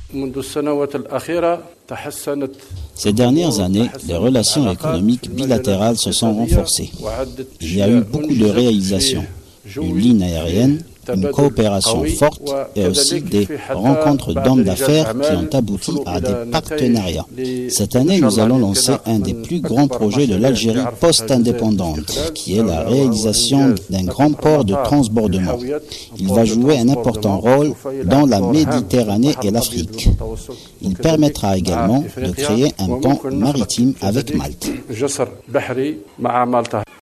Ces dernières années, les relations économiques bilatérales se sont renforcées. Il y a eu beaucoup de réalisations, une ligne aérienne, une coopération forte et aussi des rencontres d'hommes d'affaires qui ont abouti à des partenariats. Cette année, nous allons lancer un des plus grands projets de l'Algérie post-indépendante, qui est la réalisation d'un grand port de transbordement. Il va jouer un important rôle dans la Méditerranée et l'Afrique. Il permettra également de créer un pont maritime avec Malte.